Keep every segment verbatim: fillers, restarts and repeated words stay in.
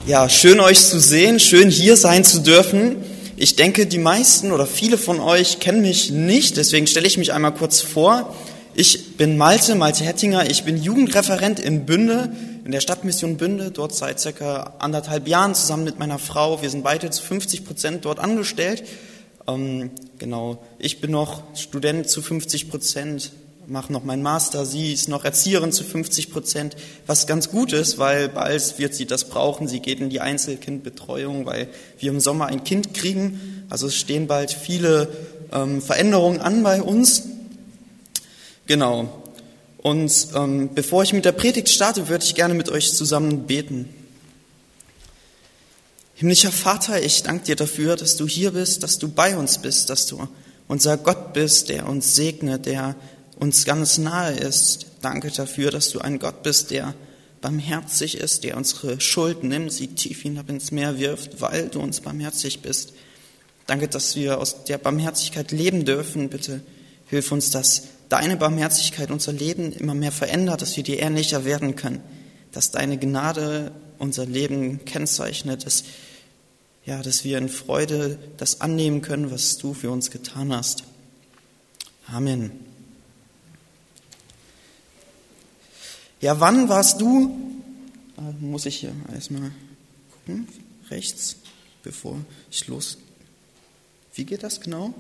Ja, schön euch zu sehen, schön hier sein zu dürfen. Ich denke, die meisten oder viele von euch kennen mich nicht, deswegen stelle ich mich einmal kurz vor. Ich bin Malte, Malte Hettinger, ich bin Jugendreferent in Bünde, in der Stadtmission Bünde, dort seit circa anderthalb Jahren zusammen mit meiner Frau. Wir sind beide zu fünfzig Prozent dort angestellt. Ähm, genau, ich bin noch Student zu fünfzig Prozent. Mache noch meinen Master, sie ist noch Erzieherin zu fünfzig Prozent, was ganz gut ist, weil bald wird sie das brauchen. Sie geht in die Einzelkindbetreuung, weil wir im Sommer ein Kind kriegen. Also es stehen bald viele ähm, Veränderungen an bei uns. Genau. Und ähm, bevor ich mit der Predigt starte, würde ich gerne mit euch zusammen beten. Himmlischer Vater, ich danke dir dafür, dass du hier bist, dass du bei uns bist, dass du unser Gott bist, der uns segnet, der uns ganz nahe ist. Danke dafür, dass du ein Gott bist, der barmherzig ist, der unsere Schuld nimmt, sie tief hinab ins Meer wirft, weil du uns barmherzig bist. Danke, dass wir aus der Barmherzigkeit leben dürfen. Bitte hilf uns, dass deine Barmherzigkeit unser Leben immer mehr verändert, dass wir dir ähnlicher werden können, dass deine Gnade unser Leben kennzeichnet, dass, ja, dass wir in Freude das annehmen können, was du für uns getan hast. Amen. Ja, wann warst du, äh, muss ich hier erstmal gucken, rechts, bevor ich los, wie geht das genau?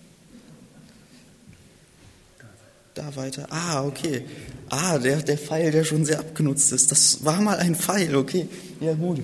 Da weiter, ah, okay, ah, der, der Pfeil, der schon sehr abgenutzt ist, das war mal ein Pfeil, okay, ja gut.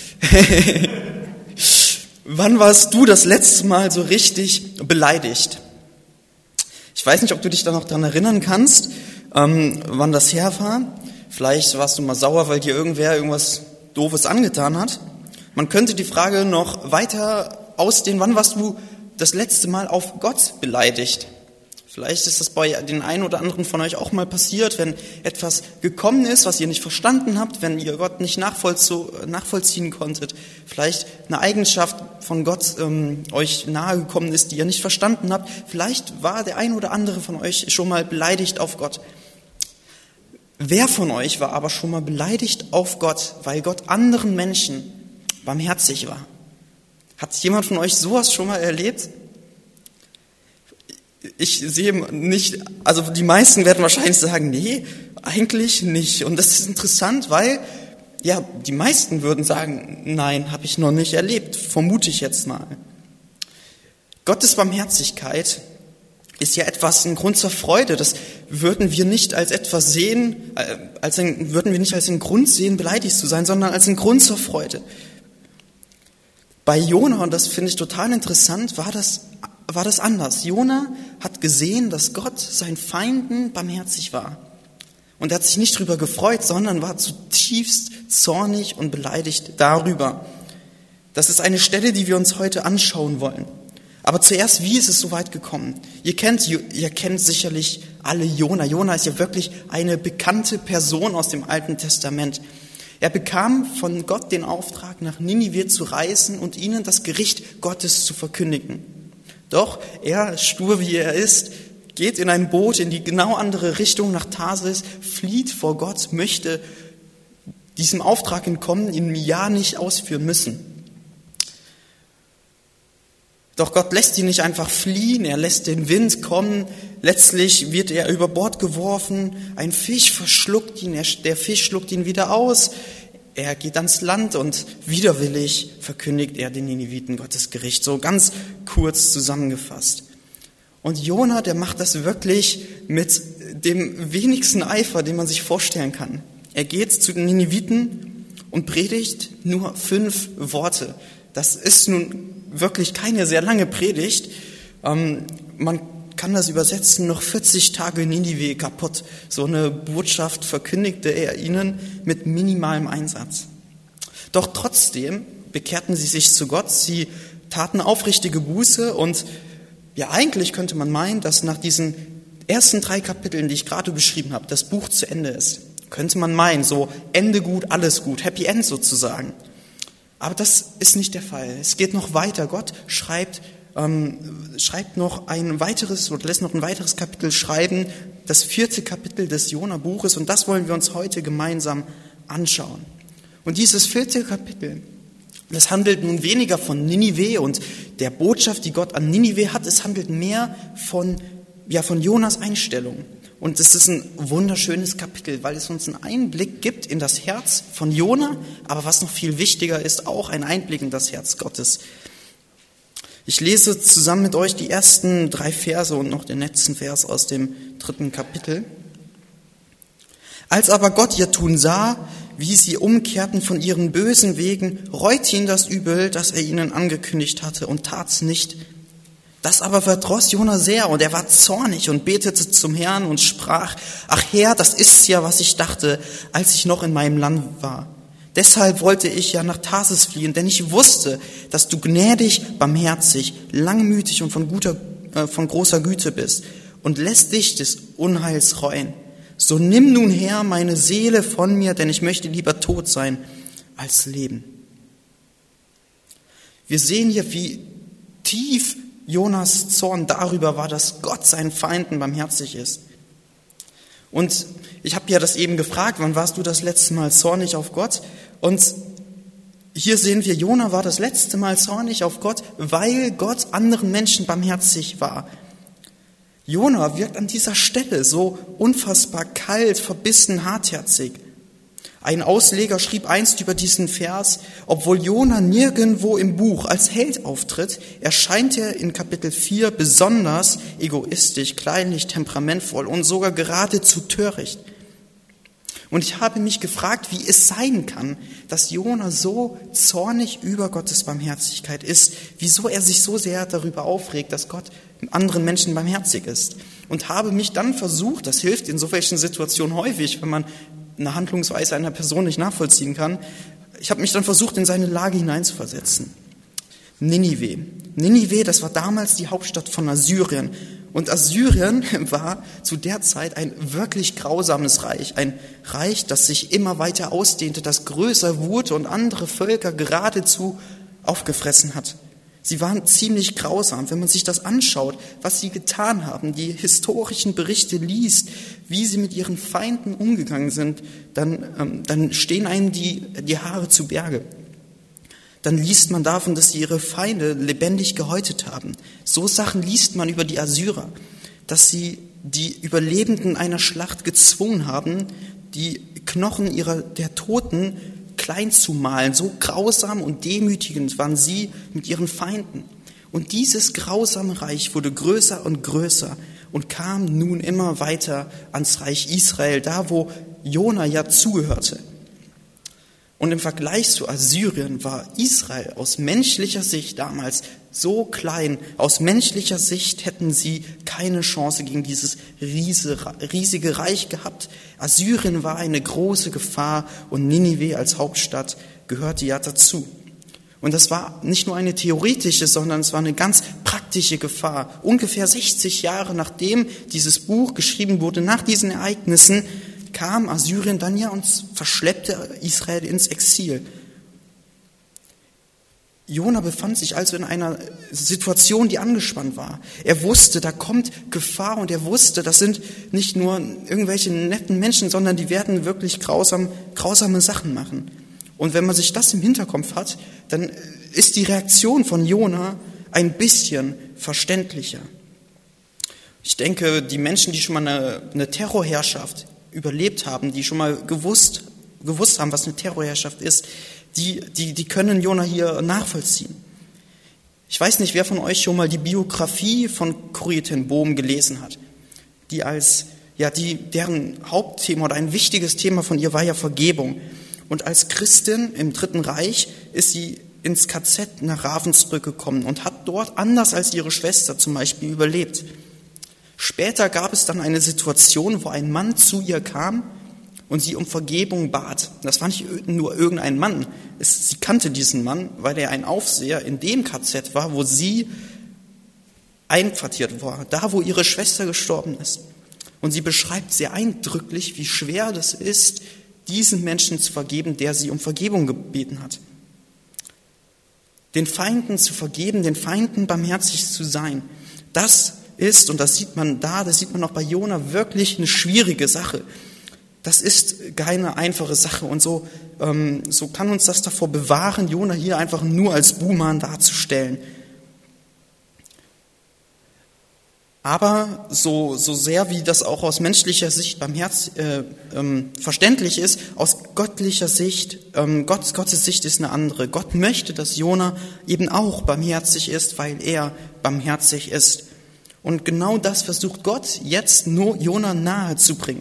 Wann warst du das letzte Mal so richtig beleidigt? Ich weiß nicht, ob du dich da noch dran erinnern kannst, ähm, wann das her war. Vielleicht warst du mal sauer, weil dir irgendwer irgendwas Doofes angetan hat. Man könnte die Frage noch weiter ausdehnen, wann warst du das letzte Mal auf Gott beleidigt? Vielleicht ist das bei den einen oder anderen von euch auch mal passiert, wenn etwas gekommen ist, was ihr nicht verstanden habt, wenn ihr Gott nicht nachvollziehen konntet. Vielleicht eine Eigenschaft von Gott ähm, euch nahegekommen ist, die ihr nicht verstanden habt. Vielleicht war der ein oder andere von euch schon mal beleidigt auf Gott. Wer von euch war aber schon mal beleidigt auf Gott, weil Gott anderen Menschen barmherzig war? Hat jemand von euch sowas schon mal erlebt? Ich sehe nicht, also die meisten werden wahrscheinlich sagen, nee, eigentlich nicht. Und das ist interessant, weil, ja, die meisten würden sagen, nein, habe ich noch nicht erlebt, vermute ich jetzt mal. Gottes Barmherzigkeit ist ja etwas, ein Grund zur Freude. Das würden wir nicht als etwas sehen, äh, als ein, würden wir nicht als einen Grund sehen, beleidigt zu sein, sondern als einen Grund zur Freude. Bei Jona, und das finde ich total interessant, war das, war das anders. Jona hat gesehen, dass Gott seinen Feinden barmherzig war. Und er hat sich nicht darüber gefreut, sondern war zutiefst zornig und beleidigt darüber. Das ist eine Stelle, die wir uns heute anschauen wollen. Aber zuerst, wie ist es so weit gekommen? Ihr kennt, ihr kennt sicherlich alle Jona. Jona ist ja wirklich eine bekannte Person aus dem Alten Testament. Er bekam von Gott den Auftrag, nach Ninive zu reisen und ihnen das Gericht Gottes zu verkündigen. Doch er, stur wie er ist, geht in ein Boot in die genau andere Richtung nach Tarsis, flieht vor Gott, möchte diesem Auftrag entkommen, ihn ja nicht ausführen müssen. Doch Gott lässt ihn nicht einfach fliehen, er lässt den Wind kommen, letztlich wird er über Bord geworfen, ein Fisch verschluckt ihn, der Fisch schluckt ihn wieder aus, er geht ans Land und widerwillig verkündigt er den Nineviten Gottes Gericht, so ganz kurz zusammengefasst. Und Jona, der macht das wirklich mit dem wenigsten Eifer, den man sich vorstellen kann. Er geht zu den Nineviten und predigt nur fünf Worte. Das ist nun wirklich keine sehr lange Predigt. Ähm, man kann das übersetzen, noch vierzig Tage Ninive kaputt. So eine Botschaft verkündigte er ihnen mit minimalem Einsatz. Doch trotzdem bekehrten sie sich zu Gott, sie taten aufrichtige Buße und ja, eigentlich könnte man meinen, dass nach diesen ersten drei Kapiteln, die ich gerade beschrieben habe, das Buch zu Ende ist. Könnte man meinen, so Ende gut, alles gut, Happy End sozusagen. Aber das ist nicht der Fall. Es geht noch weiter. Gott schreibt, ähm, schreibt noch ein weiteres oder lässt noch ein weiteres Kapitel schreiben, das vierte Kapitel des Jona-Buches, und das wollen wir uns heute gemeinsam anschauen. Und dieses vierte Kapitel, das handelt nun weniger von Ninive und der Botschaft, die Gott an Ninive hat. Es handelt mehr von, ja, von Jonas Einstellung. Und es ist ein wunderschönes Kapitel, weil es uns einen Einblick gibt in das Herz von Jona, aber was noch viel wichtiger ist, auch ein Einblick in das Herz Gottes. Ich lese zusammen mit euch die ersten drei Verse und noch den letzten Vers aus dem dritten Kapitel. Als aber Gott ihr Tun sah, wie sie umkehrten von ihren bösen Wegen, reute ihn das Übel, das er ihnen angekündigt hatte, und tat's nicht. Das aber verdross Jona sehr, und er war zornig und betete zum Herrn und sprach: Ach Herr, das ist's ja, was ich dachte, als ich noch in meinem Land war. Deshalb wollte ich ja nach Tarsis fliehen, denn ich wusste, dass du gnädig, barmherzig, langmütig und von guter, äh, von großer Güte bist und lässt dich des Unheils reuen. So nimm nun her meine Seele von mir, denn ich möchte lieber tot sein als leben. Wir sehen hier, wie tief Jonas Zorn darüber war, dass Gott seinen Feinden barmherzig ist. Und ich habe ja das eben gefragt, wann warst du das letzte Mal zornig auf Gott? Und hier sehen wir, Jona war das letzte Mal zornig auf Gott, weil Gott anderen Menschen barmherzig war. Jona wirkt an dieser Stelle so unfassbar kalt, verbissen, hartherzig. Ein Ausleger schrieb einst über diesen Vers: Obwohl Jona nirgendwo im Buch als Held auftritt, erscheint er in Kapitel vier besonders egoistisch, kleinlich, temperamentvoll und sogar geradezu töricht. Und ich habe mich gefragt, wie es sein kann, dass Jona so zornig über Gottes Barmherzigkeit ist, wieso er sich so sehr darüber aufregt, dass Gott anderen Menschen barmherzig ist. Und habe mich dann versucht, das hilft in solchen Situationen häufig, wenn man eine Handlungsweise einer Person nicht nachvollziehen kann, ich habe mich dann versucht, in seine Lage hineinzuversetzen. Ninive. Ninive, das war damals die Hauptstadt von Assyrien. Und Assyrien war zu der Zeit ein wirklich grausames Reich, ein Reich, das sich immer weiter ausdehnte, das größer wurde und andere Völker geradezu aufgefressen hat. Sie waren ziemlich grausam, wenn man sich das anschaut, was sie getan haben, die historischen Berichte liest, wie sie mit ihren Feinden umgegangen sind, dann, ähm, dann stehen einem die, die Haare zu Berge. Dann liest man davon, dass sie ihre Feinde lebendig gehäutet haben. So Sachen liest man über die Assyrer, dass sie die Überlebenden einer Schlacht gezwungen haben, die Knochen ihrer, der Toten klein zu malen. So grausam und demütigend waren sie mit ihren Feinden. Und dieses grausame Reich wurde größer und größer und kam nun immer weiter ans Reich Israel, da wo Jona ja zugehörte. Und im Vergleich zu Assyrien war Israel aus menschlicher Sicht damals so klein. Aus menschlicher Sicht hätten sie keine Chance gegen dieses riesige Reich gehabt. Assyrien war eine große Gefahr und Ninive als Hauptstadt gehörte ja dazu. Und das war nicht nur eine theoretische, sondern es war eine ganz praktische Gefahr. Ungefähr sechzig Jahre nachdem dieses Buch geschrieben wurde, nach diesen Ereignissen, kam Assyrien dann ja und verschleppte Israel ins Exil. Jona befand sich also in einer Situation, die angespannt war. Er wusste, da kommt Gefahr und er wusste, das sind nicht nur irgendwelche netten Menschen, sondern die werden wirklich grausam, grausame Sachen machen. Und wenn man sich das im Hinterkopf hat, dann ist die Reaktion von Jona ein bisschen verständlicher. Ich denke, die Menschen, die schon mal eine, eine Terrorherrschaft überlebt haben, die schon mal gewusst, gewusst haben, was eine Terrorherrschaft ist, die, die, die können Jona hier nachvollziehen. Ich weiß nicht, wer von euch schon mal die Biografie von Corrie ten Boom gelesen hat, die als, ja, die, deren Hauptthema oder ein wichtiges Thema von ihr war ja Vergebung. Und als Christin im Dritten Reich ist sie ins K Z nach Ravensbrück gekommen und hat dort, anders als ihre Schwester zum Beispiel, überlebt. Später gab es dann eine Situation, wo ein Mann zu ihr kam und sie um Vergebung bat. Das war nicht nur irgendein Mann. Es, sie kannte diesen Mann, weil er ein Aufseher in dem K Z war, wo sie einquartiert war, da wo ihre Schwester gestorben ist. Und sie beschreibt sehr eindrücklich, wie schwer das ist, diesen Menschen zu vergeben, der sie um Vergebung gebeten hat. Den Feinden zu vergeben, den Feinden barmherzig zu sein, das ist, und das sieht man da, das sieht man auch bei Jona, wirklich eine schwierige Sache. Das ist keine einfache Sache und so, ähm, so kann uns das davor bewahren, Jona hier einfach nur als Buhmann darzustellen. Aber so, so sehr wie das auch aus menschlicher Sicht beim Herz äh, ähm, verständlich ist, aus göttlicher Sicht, ähm, Gott, Gottes Sicht ist eine andere. Gott möchte, dass Jona eben auch barmherzig ist, weil er barmherzig ist. Und genau das versucht Gott jetzt nur Jona nahe zu bringen.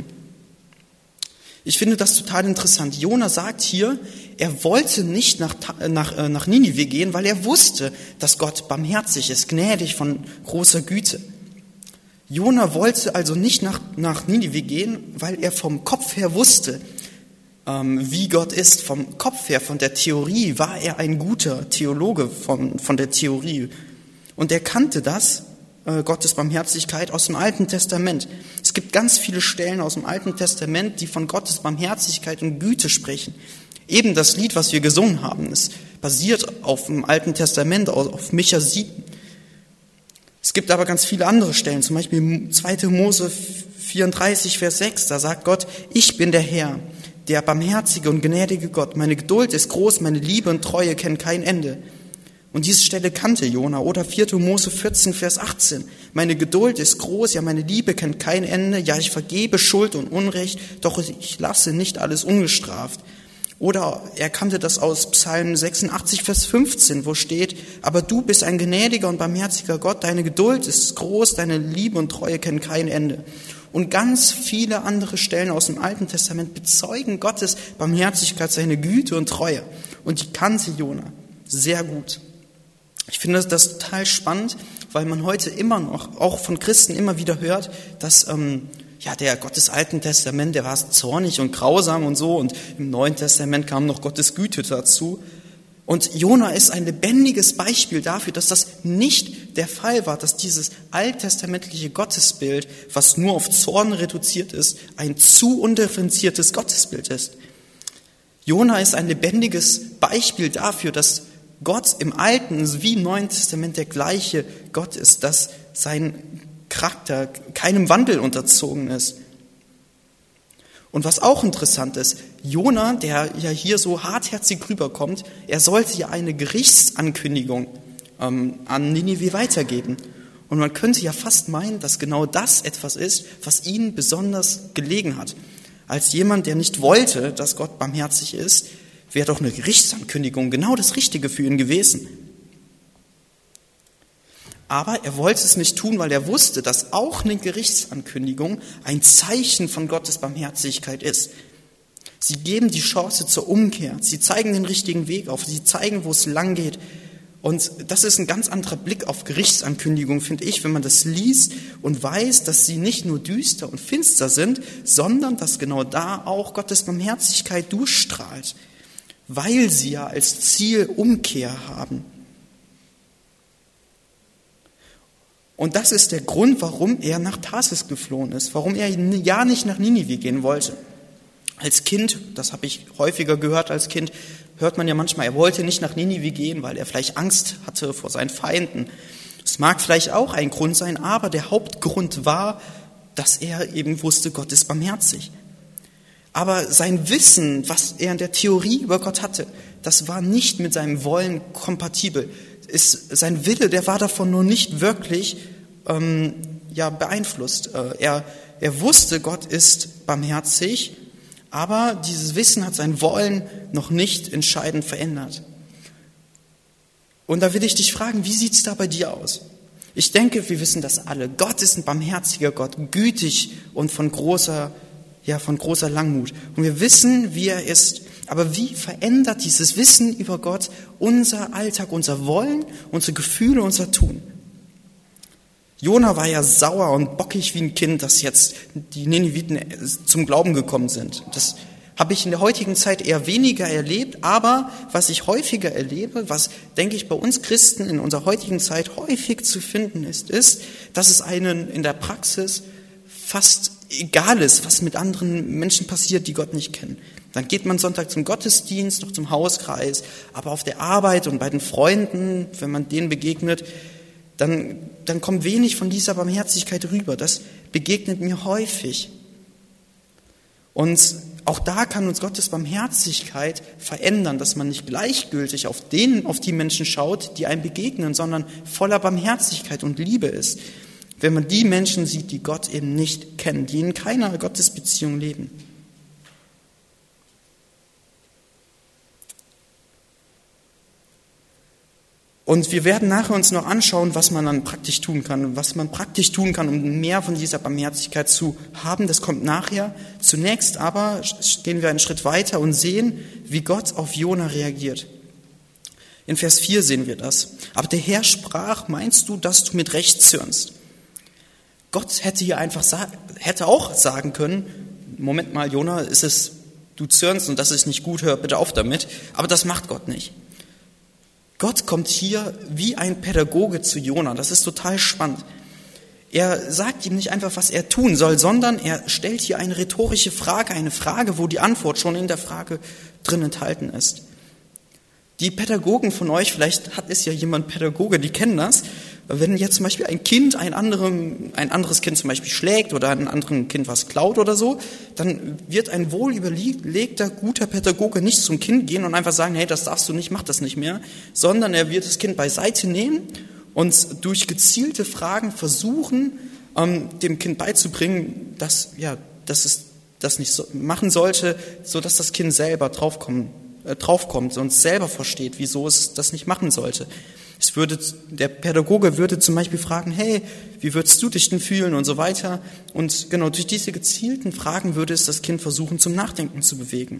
Ich finde das total interessant. Jona sagt hier, er wollte nicht nach, nach, nach Ninive gehen, weil er wusste, dass Gott barmherzig ist, gnädig, von großer Güte. Jona wollte also nicht nach, nach Ninive gehen, weil er vom Kopf her wusste, ähm, wie Gott ist. Vom Kopf her, von der Theorie, war er ein guter Theologe von, von der Theorie. Und er kannte das, Gottes Barmherzigkeit, aus dem Alten Testament. Es gibt ganz viele Stellen aus dem Alten Testament, die von Gottes Barmherzigkeit und Güte sprechen. Eben das Lied, was wir gesungen haben, es basiert auf dem Alten Testament, auf Micha sieben. Es gibt aber ganz viele andere Stellen, zum Beispiel zweiter Mose vierunddreißig, Vers sechs, da sagt Gott, ich bin der Herr, der barmherzige und gnädige Gott. Meine Geduld ist groß, meine Liebe und Treue kennen kein Ende. Und diese Stelle kannte Jona. Oder vierter Mose vierzehn, Vers achtzehn. Meine Geduld ist groß, ja, meine Liebe kennt kein Ende. Ja, ich vergebe Schuld und Unrecht, doch ich lasse nicht alles ungestraft. Oder er kannte das aus Psalm sechsundachtzig, Vers fünfzehn, wo steht, aber du bist ein gnädiger und barmherziger Gott, deine Geduld ist groß, deine Liebe und Treue kennen kein Ende. Und ganz viele andere Stellen aus dem Alten Testament bezeugen Gottes Barmherzigkeit, seine Güte und Treue. Und die kannte Jona sehr gut. Ich finde das total spannend, weil man heute immer noch, auch von Christen immer wieder hört, dass ähm, ja der Gott des Alten Testaments, der war zornig und grausam und so, und im Neuen Testament kam noch Gottes Güte dazu. Und Jona ist ein lebendiges Beispiel dafür, dass das nicht der Fall war, dass dieses alttestamentliche Gottesbild, was nur auf Zorn reduziert ist, ein zu undifferenziertes Gottesbild ist. Jona ist ein lebendiges Beispiel dafür, dass Gott im Alten wie im Neuen Testament der gleiche Gott ist, dass sein Charakter keinem Wandel unterzogen ist. Und was auch interessant ist, Jona, der ja hier so hartherzig rüberkommt, er sollte ja eine Gerichtsankündigung ähm, an Ninive weitergeben. Und man könnte ja fast meinen, dass genau das etwas ist, was ihm besonders gelegen hat. Als jemand, der nicht wollte, dass Gott barmherzig ist, wäre doch eine Gerichtsankündigung genau das Richtige für ihn gewesen. Aber er wollte es nicht tun, weil er wusste, dass auch eine Gerichtsankündigung ein Zeichen von Gottes Barmherzigkeit ist. Sie geben die Chance zur Umkehr, sie zeigen den richtigen Weg auf, sie zeigen, wo es lang geht. Und das ist ein ganz anderer Blick auf Gerichtsankündigung, finde ich, wenn man das liest und weiß, dass sie nicht nur düster und finster sind, sondern dass genau da auch Gottes Barmherzigkeit durchstrahlt, weil sie ja als Ziel Umkehr haben. Und das ist der Grund, warum er nach Tarsis geflohen ist, warum er ja nicht nach Ninive gehen wollte. Als Kind, das habe ich häufiger gehört als Kind, hört man ja manchmal, er wollte nicht nach Ninive gehen, weil er vielleicht Angst hatte vor seinen Feinden. Das mag vielleicht auch ein Grund sein, aber der Hauptgrund war, dass er eben wusste, Gott ist barmherzig. Aber sein Wissen, was er in der Theorie über Gott hatte, das war nicht mit seinem Wollen kompatibel. Ist, sein Wille, der war davon nur nicht wirklich ähm, ja, beeinflusst. Äh, er, er wusste, Gott ist barmherzig, aber dieses Wissen hat sein Wollen noch nicht entscheidend verändert. Und da will ich dich fragen, wie sieht es da bei dir aus? Ich denke, wir wissen das alle. Gott ist ein barmherziger Gott, gütig und von großer, ja, von großer Langmut. Und wir wissen, wie er ist. Aber wie verändert dieses Wissen über Gott unser Alltag, unser Wollen, unsere Gefühle, unser Tun? Jona war ja sauer und bockig wie ein Kind, dass jetzt die Niniviten zum Glauben gekommen sind. Das habe ich in der heutigen Zeit eher weniger erlebt, aber was ich häufiger erlebe, was, denke ich, bei uns Christen in unserer heutigen Zeit häufig zu finden ist, ist, dass es einen in der Praxis fast egal ist, was mit anderen Menschen passiert, die Gott nicht kennen. Dann geht man Sonntag zum Gottesdienst, noch zum Hauskreis, aber auf der Arbeit und bei den Freunden, wenn man denen begegnet, dann, dann kommt wenig von dieser Barmherzigkeit rüber. Das begegnet mir häufig. Und auch da kann uns Gottes Barmherzigkeit verändern, dass man nicht gleichgültig auf denen, auf die Menschen schaut, die einem begegnen, sondern voller Barmherzigkeit und Liebe ist. Wenn man die Menschen sieht, die Gott eben nicht kennen, die in keiner Gottesbeziehung leben. Und wir werden nachher uns noch anschauen, was man dann praktisch tun kann, was man praktisch tun kann, um mehr von dieser Barmherzigkeit zu haben. Das kommt nachher. Zunächst aber gehen wir einen Schritt weiter und sehen, wie Gott auf Jona reagiert. In Vers vier sehen wir das. Aber der Herr sprach, meinst du, dass du mit Recht zürnst? Gott hätte hier einfach hätte auch sagen können, Moment mal, Jona, ist es, du zürnst und das ist nicht gut, hör bitte auf damit. Aber das macht Gott nicht. Gott kommt hier wie ein Pädagoge zu Jona. Das ist total spannend. Er sagt ihm nicht einfach, was er tun soll, sondern er stellt hier eine rhetorische Frage, eine Frage, wo die Antwort schon in der Frage drin enthalten ist. Die Pädagogen von euch, vielleicht hat es ja jemand Pädagoge, die kennen das. Wenn jetzt zum Beispiel ein Kind ein, anderem, ein anderes Kind zum Beispiel schlägt oder einem anderen Kind was klaut oder so, dann wird ein wohlüberlegter, guter Pädagoge nicht zum Kind gehen und einfach sagen, hey, das darfst du nicht, mach das nicht mehr, sondern er wird das Kind beiseite nehmen und durch gezielte Fragen versuchen, ähm, dem Kind beizubringen, dass, ja, dass es das nicht so machen sollte, sodass das Kind selber draufkommen, äh, draufkommt und selber versteht, wieso es das nicht machen sollte. Es würde, der Pädagoge würde zum Beispiel fragen, hey, wie würdest du dich denn fühlen und so weiter. Und genau durch diese gezielten Fragen würde es das Kind versuchen, zum Nachdenken zu bewegen.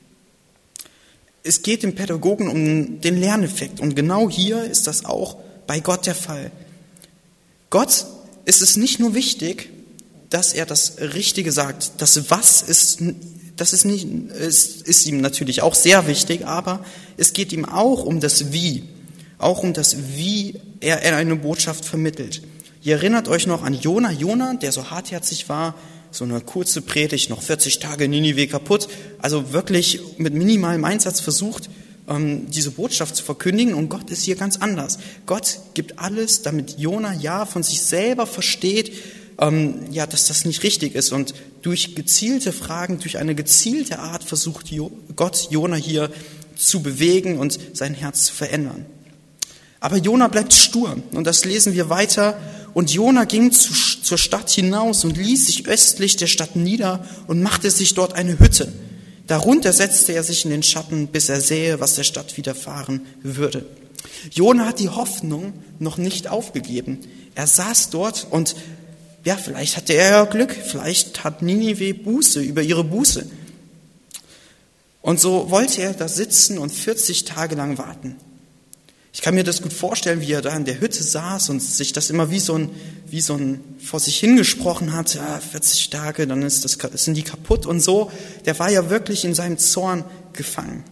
Es geht dem Pädagogen um den Lerneffekt und genau hier ist das auch bei Gott der Fall. Gott ist es nicht nur wichtig, dass er das Richtige sagt. Das Was ist, das ist, nicht, ist, ist ihm natürlich auch sehr wichtig, aber es geht ihm auch um das Wie. Auch um das, wie er eine Botschaft vermittelt. Ihr erinnert euch noch an Jona, Jona, der so hartherzig war, so eine kurze Predigt, noch vierzig Tage Ninive kaputt, also wirklich mit minimalem Einsatz versucht, diese Botschaft zu verkündigen, und Gott ist hier ganz anders. Gott gibt alles, damit Jona ja von sich selber versteht, ja, dass das nicht richtig ist, und durch gezielte Fragen, durch eine gezielte Art versucht Gott Jona hier zu bewegen und sein Herz zu verändern. Aber Jona bleibt stur, und das lesen wir weiter. Und Jona ging zu, zur Stadt hinaus und ließ sich östlich der Stadt nieder und machte sich dort eine Hütte. Darunter setzte er sich in den Schatten, bis er sähe, was der Stadt widerfahren würde. Jona hat die Hoffnung noch nicht aufgegeben. Er saß dort und ja, vielleicht hatte er ja Glück, vielleicht hat Ninive Buße über ihre Buße. Und so wollte er da sitzen und vierzig Tage lang warten. Ich kann mir das gut vorstellen, wie er da in der Hütte saß und sich das immer wie so ein, wie so ein vor sich hingesprochen hat, ja, vierzig Tage, dann ist das, sind die kaputt und so. Der war ja wirklich in seinem Zorn gefangen.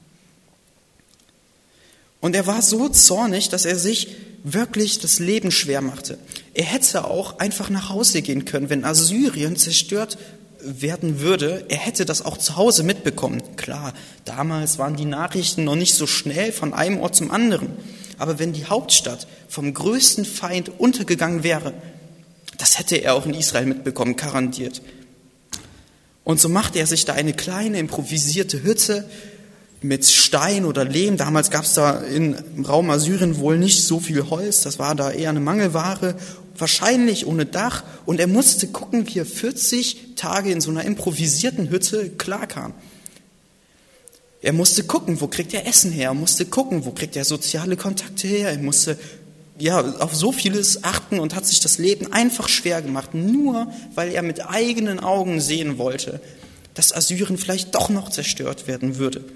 Und er war so zornig, dass er sich wirklich das Leben schwer machte. Er hätte auch einfach nach Hause gehen können, wenn Assyrien zerstört werden würde. Er hätte das auch zu Hause mitbekommen. Klar, damals waren die Nachrichten noch nicht so schnell von einem Ort zum anderen. Aber wenn die Hauptstadt vom größten Feind untergegangen wäre, das hätte er auch in Israel mitbekommen, garantiert. Und so machte er sich da eine kleine improvisierte Hütte mit Stein oder Lehm. Damals gab es da im Raum Assyrien wohl nicht so viel Holz. Das war da eher eine Mangelware. Wahrscheinlich ohne Dach, und er musste gucken, wie er vierzig Tage in so einer improvisierten Hütte klarkam. Er musste gucken, wo kriegt er Essen her, er musste gucken, wo kriegt er soziale Kontakte her, er musste ja auf so vieles achten und hat sich das Leben einfach schwer gemacht, nur weil er mit eigenen Augen sehen wollte, dass Assyrien vielleicht doch noch zerstört werden würde.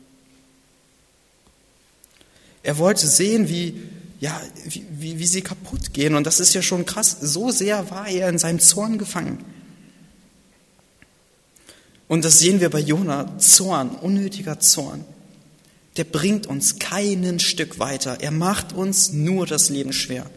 Er wollte sehen, wie Ja, wie, wie, wie sie kaputt gehen. Und das ist ja schon krass. So sehr war er in seinem Zorn gefangen. Und das sehen wir bei Jona. Zorn, unnötiger Zorn. Der bringt uns kein Stück weiter. Er macht uns nur das Leben schwer.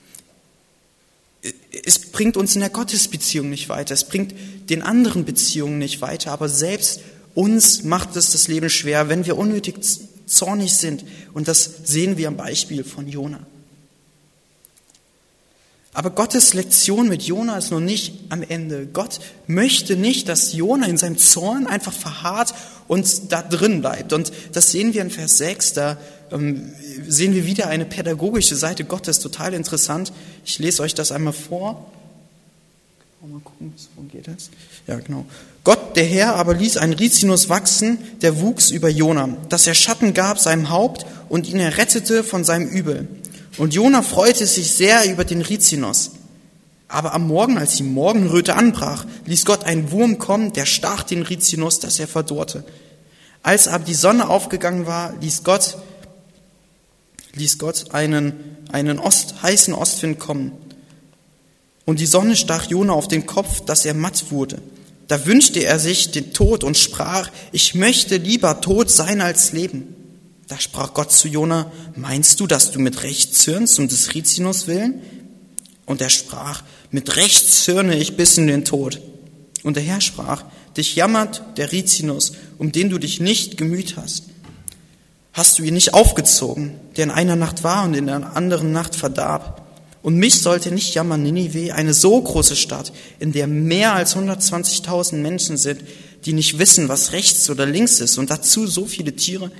Es bringt uns in der Gottesbeziehung nicht weiter. Es bringt den anderen Beziehungen nicht weiter. Aber selbst uns macht es das Leben schwer, wenn wir unnötig zornig sind. Und das sehen wir am Beispiel von Jona. Aber Gottes Lektion mit Jona ist noch nicht am Ende. Gott möchte nicht, dass Jona in seinem Zorn einfach verharrt und da drin bleibt. Und das sehen wir in Vers sechs, da ähm, sehen wir wieder eine pädagogische Seite Gottes, total interessant. Ich lese euch das einmal vor. Mal gucken, wo geht das? Ja, genau. Gott, der Herr, aber ließ einen Rizinus wachsen, der wuchs über Jona, dass er Schatten gab seinem Haupt und ihn errettete von seinem Übel. Und Jona freute sich sehr über den Rizinus. Aber am Morgen, als die Morgenröte anbrach, ließ Gott einen Wurm kommen, der stach den Rizinus, dass er verdorrte. Als aber die Sonne aufgegangen war, ließ Gott, ließ Gott einen, einen Ost, heißen Ostwind kommen. Und die Sonne stach Jona auf den Kopf, dass er matt wurde. Da wünschte er sich den Tod und sprach, ich möchte lieber tot sein als leben. Da sprach Gott zu Jona, meinst du, dass du mit Recht zürnst um des Rizinus willen? Und er sprach, mit Recht zürne ich bis in den Tod. Und der Herr sprach, dich jammert der Rizinus, um den du dich nicht gemüht hast. Hast du ihn nicht aufgezogen, der in einer Nacht war und in einer anderen Nacht verdarb? Und mich sollte nicht jammern, Ninive, eine so große Stadt, in der mehr als hundertzwanzigtausend Menschen sind, die nicht wissen, was rechts oder links ist, und dazu so viele Tiere.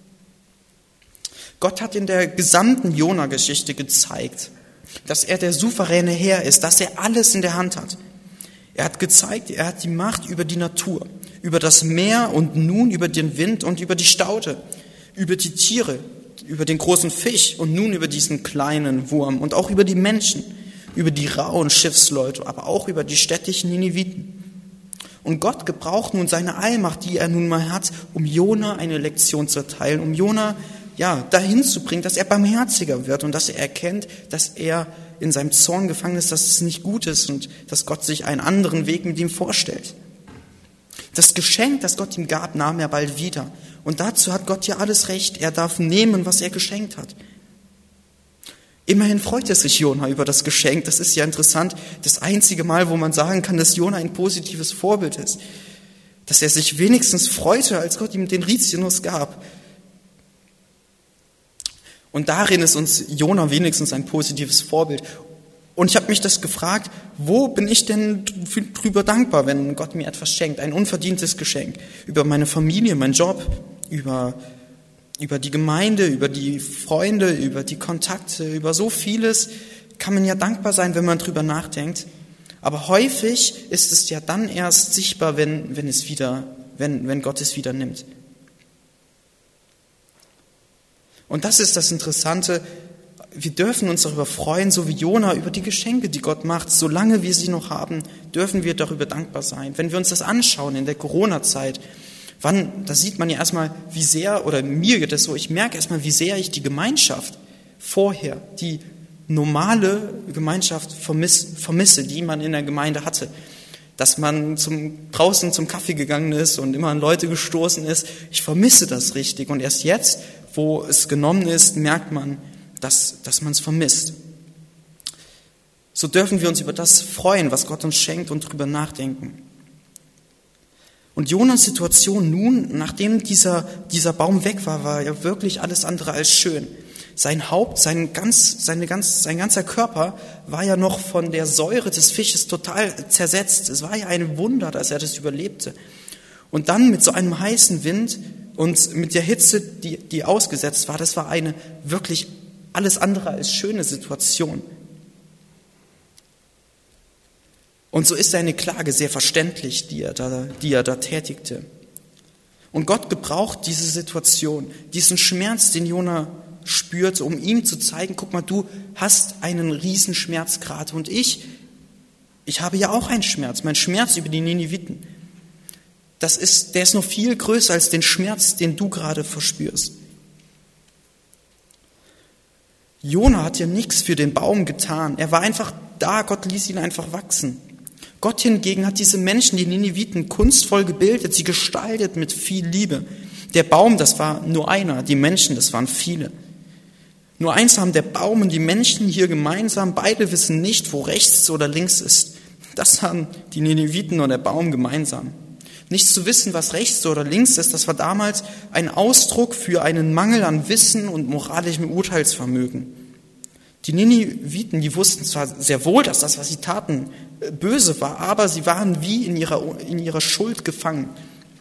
Gott hat in der gesamten Jona-Geschichte gezeigt, dass er der souveräne Herr ist, dass er alles in der Hand hat. Er hat gezeigt, er hat die Macht über die Natur, über das Meer und nun über den Wind und über die Staude, über die Tiere, über den großen Fisch und nun über diesen kleinen Wurm und auch über die Menschen, über die rauen Schiffsleute, aber auch über die städtischen Nineviten. Und Gott gebraucht nun seine Allmacht, die er nun mal hat, um Jona eine Lektion zu erteilen, um Jona ja, dahin zu bringen, dass er barmherziger wird und dass er erkennt, dass er in seinem Zorn gefangen ist, dass es nicht gut ist und dass Gott sich einen anderen Weg mit ihm vorstellt. Das Geschenk, das Gott ihm gab, nahm er bald wieder. Und dazu hat Gott ja alles recht. Er darf nehmen, was er geschenkt hat. Immerhin freut es sich Jona über das Geschenk. Das ist ja interessant. Das einzige Mal, wo man sagen kann, dass Jona ein positives Vorbild ist. Dass er sich wenigstens freute, als Gott ihm den Rizinus gab. Und darin ist uns Jona wenigstens ein positives Vorbild. Und ich habe mich das gefragt, wo bin ich denn drüber dankbar, wenn Gott mir etwas schenkt, ein unverdientes Geschenk, über meine Familie, meinen Job, über, über die Gemeinde, über die Freunde, über die Kontakte, über so vieles kann man ja dankbar sein, wenn man drüber nachdenkt. Aber häufig ist es ja dann erst sichtbar, wenn, wenn es wieder, wenn, wenn Gott es wieder nimmt. Und das ist das Interessante. Wir dürfen uns darüber freuen, so wie Jona, über die Geschenke, die Gott macht. Solange wir sie noch haben, dürfen wir darüber dankbar sein. Wenn wir uns das anschauen in der Corona-Zeit, wann, da sieht man ja erstmal, wie sehr, oder mir geht es so, ich merke erstmal, wie sehr ich die Gemeinschaft vorher, die normale Gemeinschaft vermiss, vermisse, die man in der Gemeinde hatte. Dass man zum, draußen zum Kaffee gegangen ist und immer an Leute gestoßen ist. Ich vermisse das richtig. Und erst jetzt, wo es genommen ist, merkt man, dass, dass man es vermisst. So dürfen wir uns über das freuen, was Gott uns schenkt und drüber nachdenken. Und Jonas Situation nun, nachdem dieser, dieser Baum weg war, war ja wirklich alles andere als schön. Sein Haupt, sein, ganz, seine ganz, sein ganzer Körper war ja noch von der Säure des Fisches total zersetzt. Es war ja ein Wunder, dass er das überlebte. Und dann mit so einem heißen Wind und mit der Hitze, die, die ausgesetzt war, das war eine wirklich alles andere als schöne Situation. Und so ist seine Klage sehr verständlich, die er da, die er da tätigte. Und Gott gebraucht diese Situation, diesen Schmerz, den Jona spürte, um ihm zu zeigen, guck mal, du hast einen riesen Schmerz gerade und ich, ich habe ja auch einen Schmerz, mein Schmerz über die Nineviten. Das ist, der ist noch viel größer als den Schmerz, den du gerade verspürst. Jona hat ja nichts für den Baum getan. Er war einfach da, Gott ließ ihn einfach wachsen. Gott hingegen hat diese Menschen, die Nineviten, kunstvoll gebildet, sie gestaltet mit viel Liebe. Der Baum, das war nur einer, die Menschen, das waren viele. Nur eins haben der Baum und die Menschen hier gemeinsam, beide wissen nicht, wo rechts oder links ist. Das haben die Nineviten und der Baum gemeinsam. Nicht zu wissen, was rechts oder links ist, das war damals ein Ausdruck für einen Mangel an Wissen und moralischem Urteilsvermögen. Die Nineviten, die wussten zwar sehr wohl, dass das, was sie taten, böse war, aber sie waren wie in ihrer, in ihrer Schuld gefangen.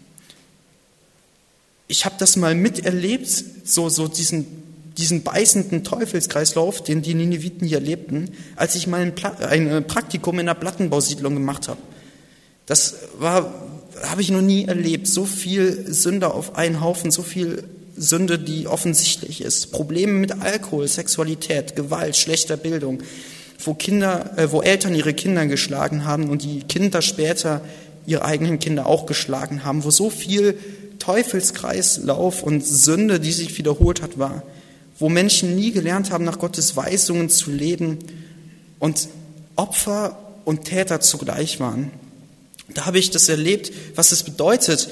Ich habe das mal miterlebt, so, so diesen, diesen beißenden Teufelskreislauf, den die Nineviten hier lebten, als ich mal ein, Pla- ein Praktikum in einer Plattenbausiedlung gemacht habe. Das war, habe ich noch nie erlebt. So viel Sünder auf einen Haufen, so viel Sünde, die offensichtlich ist. Probleme mit Alkohol, Sexualität, Gewalt, schlechter Bildung, wo Kinder, äh, wo Eltern ihre Kinder geschlagen haben und die Kinder später ihre eigenen Kinder auch geschlagen haben, wo so viel Teufelskreislauf und Sünde, die sich wiederholt hat, war, wo Menschen nie gelernt haben, nach Gottes Weisungen zu leben und Opfer und Täter zugleich waren. Da habe ich das erlebt, was es bedeutet,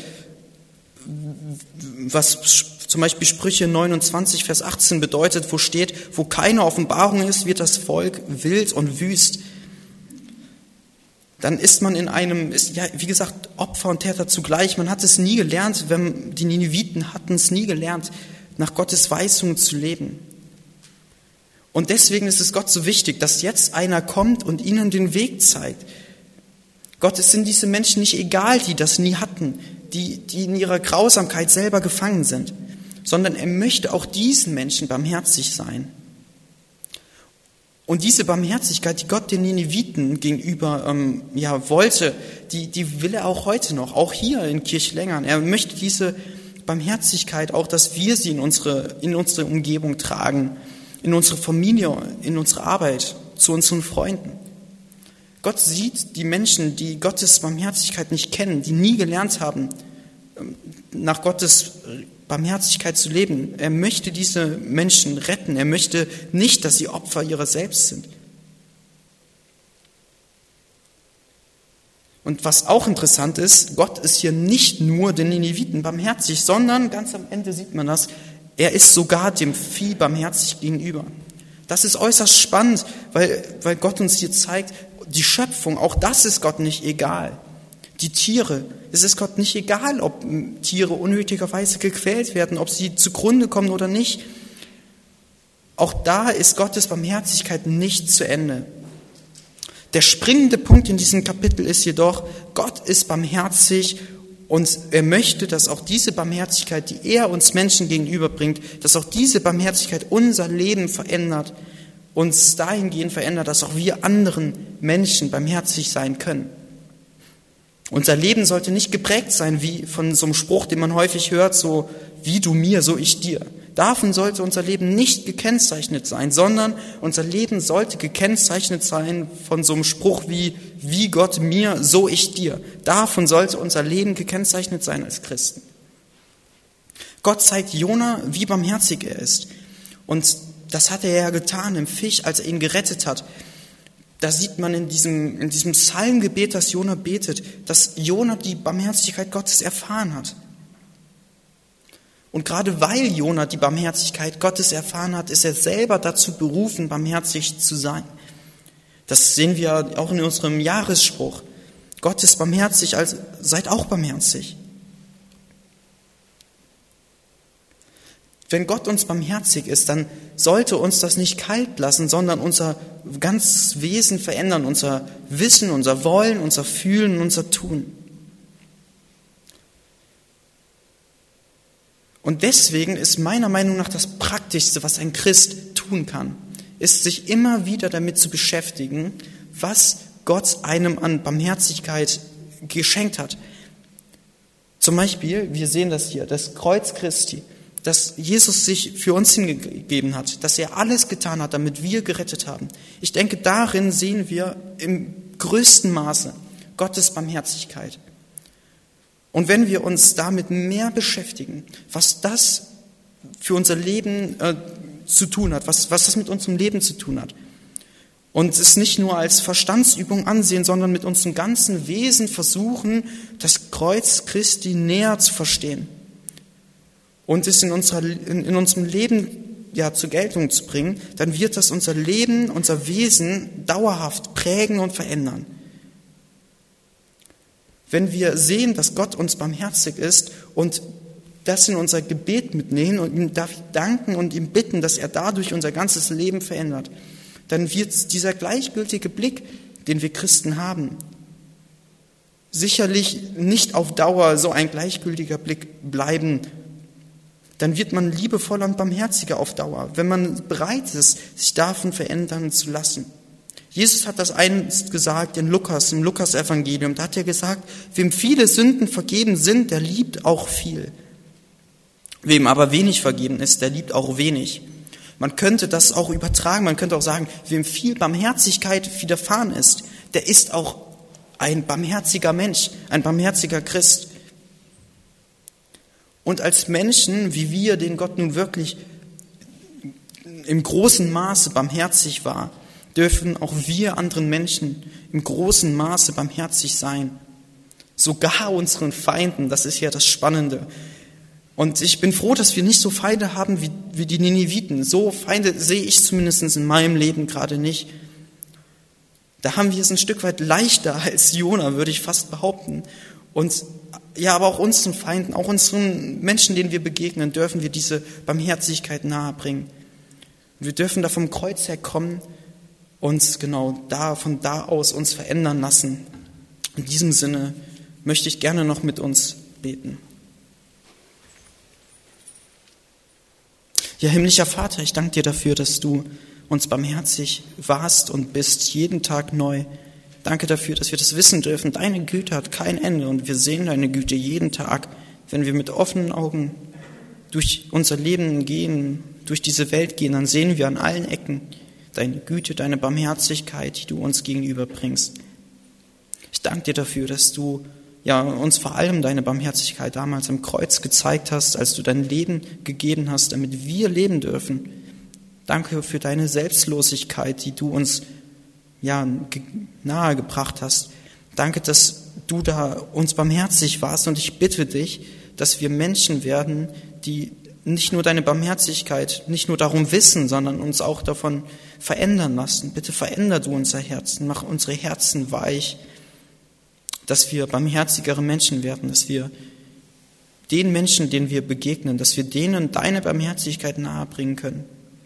was zum Beispiel Sprüche neunundzwanzig, Vers achtzehn bedeutet, wo steht, wo keine Offenbarung ist, wird das Volk wild und wüst. Dann ist man in einem, ist ja, wie gesagt, Opfer und Täter zugleich. Man hat es nie gelernt, wenn die Nineviten hatten es nie gelernt, nach Gottes Weisungen zu leben. Und deswegen ist es Gott so wichtig, dass jetzt einer kommt und ihnen den Weg zeigt. Gott, es sind diese Menschen nicht egal, die das nie hatten, die, die in ihrer Grausamkeit selber gefangen sind, sondern er möchte auch diesen Menschen barmherzig sein. Und diese Barmherzigkeit, die Gott den Nineviten gegenüber ähm, ja, wollte, die, die will er auch heute noch, auch hier in Kirchlängern. Er möchte diese Barmherzigkeit auch, dass wir sie in unsere, in unsere Umgebung tragen, in unsere Familie, in unsere Arbeit, zu unseren Freunden. Gott sieht die Menschen, die Gottes Barmherzigkeit nicht kennen, die nie gelernt haben, nach Gottes Barmherzigkeit zu leben. Er möchte diese Menschen retten. Er möchte nicht, dass sie Opfer ihrer selbst sind. Und was auch interessant ist, Gott ist hier nicht nur den Nineviten barmherzig, sondern, ganz am Ende sieht man das, er ist sogar dem Vieh barmherzig gegenüber. Das ist äußerst spannend, weil, weil Gott uns hier zeigt, die Schöpfung, auch das ist Gott nicht egal. Die Tiere, es ist Gott nicht egal, ob Tiere unnötigerweise gequält werden, ob sie zugrunde kommen oder nicht. Auch da ist Gottes Barmherzigkeit nicht zu Ende. Der springende Punkt in diesem Kapitel ist jedoch, Gott ist barmherzig und er möchte, dass auch diese Barmherzigkeit, die er uns Menschen gegenüberbringt, dass auch diese Barmherzigkeit unser Leben verändert, uns dahingehend verändert, dass auch wir anderen Menschen barmherzig sein können. Unser Leben sollte nicht geprägt sein wie von so einem Spruch, den man häufig hört, so wie du mir, so ich dir. Davon sollte unser Leben nicht gekennzeichnet sein, sondern unser Leben sollte gekennzeichnet sein von so einem Spruch wie wie Gott mir, so ich dir. Davon sollte unser Leben gekennzeichnet sein als Christen. Gott zeigt Jona, wie barmherzig er ist. Und das hat er ja getan im Fisch, als er ihn gerettet hat. Da sieht man in diesem, in diesem Psalmgebet, das Jona betet, dass Jona die Barmherzigkeit Gottes erfahren hat. Und gerade weil Jona die Barmherzigkeit Gottes erfahren hat, ist er selber dazu berufen, barmherzig zu sein. Das sehen wir auch in unserem Jahresspruch. Gott ist barmherzig, also seid auch barmherzig. Wenn Gott uns barmherzig ist, dann sollte uns das nicht kalt lassen, sondern unser ganzes Wesen verändern, unser Wissen, unser Wollen, unser Fühlen, unser Tun. Und deswegen ist meiner Meinung nach das Praktischste, was ein Christ tun kann, ist sich immer wieder damit zu beschäftigen, was Gott einem an Barmherzigkeit geschenkt hat. Zum Beispiel, wir sehen das hier, das Kreuz Christi, dass Jesus sich für uns hingegeben hat, dass er alles getan hat, damit wir gerettet haben. Ich denke, darin sehen wir im größten Maße Gottes Barmherzigkeit. Und wenn wir uns damit mehr beschäftigen, was das für unser Leben äh, zu tun hat, was, was das mit unserem Leben zu tun hat, und es nicht nur als Verstandsübung ansehen, sondern mit unserem ganzen Wesen versuchen, das Kreuz Christi näher zu verstehen und es in, unserer, in, in unserem Leben ja, zur Geltung zu bringen, dann wird das unser Leben, unser Wesen dauerhaft prägen und verändern. Wenn wir sehen, dass Gott uns barmherzig ist und das in unser Gebet mitnehmen und ihm dafür danken und ihm bitten, dass er dadurch unser ganzes Leben verändert, dann wird dieser gleichgültige Blick, den wir Christen haben, sicherlich nicht auf Dauer so ein gleichgültiger Blick bleiben. Dann wird man liebevoller und barmherziger auf Dauer, wenn man bereit ist, sich davon verändern zu lassen. Jesus hat das einst gesagt in Lukas, im Lukas-Evangelium. Da hat er gesagt, wem viele Sünden vergeben sind, der liebt auch viel. Wem aber wenig vergeben ist, der liebt auch wenig. Man könnte das auch übertragen, man könnte auch sagen, wem viel Barmherzigkeit widerfahren ist, der ist auch ein barmherziger Mensch, ein barmherziger Christ. Und als Menschen, wie wir, denen Gott nun wirklich im großen Maße barmherzig war, dürfen auch wir anderen Menschen im großen Maße barmherzig sein. Sogar unseren Feinden, das ist ja das Spannende. Und ich bin froh, dass wir nicht so Feinde haben wie, wie die Nineviten. So Feinde sehe ich zumindest in meinem Leben gerade nicht. Da haben wir es ein Stück weit leichter als Jona, würde ich fast behaupten. Und ja, aber auch unseren Feinden, auch unseren Menschen, denen wir begegnen, dürfen wir diese Barmherzigkeit nahebringen. Wir dürfen da vom Kreuz her kommen und genau da, von da aus uns verändern lassen. In diesem Sinne möchte ich gerne noch mit uns beten. Ja, himmlischer Vater, ich danke dir dafür, dass du uns barmherzig warst und bist, jeden Tag neu. Danke dafür, dass wir das wissen dürfen. Deine Güte hat kein Ende und wir sehen deine Güte jeden Tag, wenn wir mit offenen Augen durch unser Leben gehen, durch diese Welt gehen, dann sehen wir an allen Ecken deine Güte, deine Barmherzigkeit, die du uns gegenüberbringst. Ich danke dir dafür, dass du ja, uns vor allem deine Barmherzigkeit damals am Kreuz gezeigt hast, als du dein Leben gegeben hast, damit wir leben dürfen. Danke für deine Selbstlosigkeit, die du uns ja, nahegebracht hast. Danke, dass du da uns barmherzig warst und ich bitte dich, dass wir Menschen werden, die nicht nur deine Barmherzigkeit, nicht nur darum wissen, sondern uns auch davon verändern lassen. Bitte veränder du unser Herzen, mach unsere Herzen weich, dass wir barmherzigere Menschen werden, dass wir den Menschen, denen wir begegnen, dass wir denen deine Barmherzigkeit nahebringen können.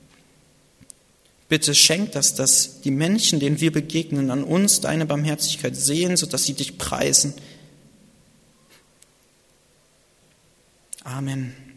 Bitte schenk das, dass die Menschen, denen wir begegnen, an uns deine Barmherzigkeit sehen, sodass sie dich preisen. Amen.